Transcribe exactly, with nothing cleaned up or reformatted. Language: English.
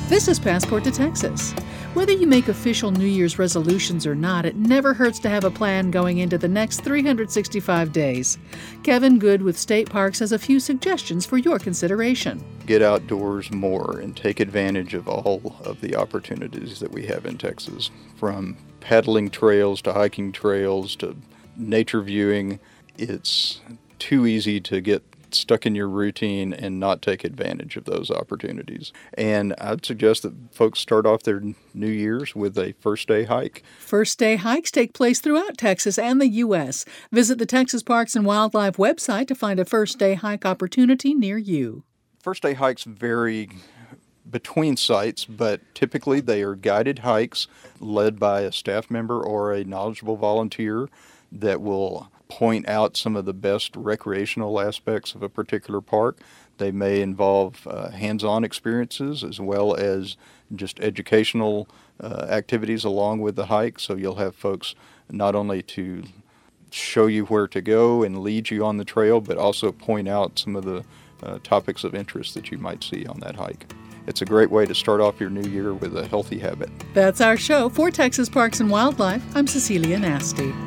This is Passport to Texas. Whether you make official New Year's resolutions or not, it never hurts to have a plan going into the next three hundred sixty-five days. Kevin Good with State Parks has a few suggestions for your consideration. Get outdoors more and take advantage of all of the opportunities that we have in Texas, from paddling trails to hiking trails to nature viewing. It's too easy to get stuck in your routine and not take advantage of those opportunities. And I'd suggest that folks start off their New Year's with a first day hike. First day hikes take place throughout Texas and the U S Visit the Texas Parks and Wildlife website to find a first day hike opportunity near you. First day hikes vary between sites, but typically they are guided hikes led by a staff member or a knowledgeable volunteer that will point out some of the best recreational aspects of a particular park. They may involve uh, hands-on experiences as well as just educational uh, activities along with the hike. So you'll have folks not only to show you where to go and lead you on the trail, but also point out some of the uh, topics of interest that you might see on that hike. It's a great way to start off your new year with a healthy habit. That's our show. For Texas Parks and Wildlife, I'm Cecilia Nasty.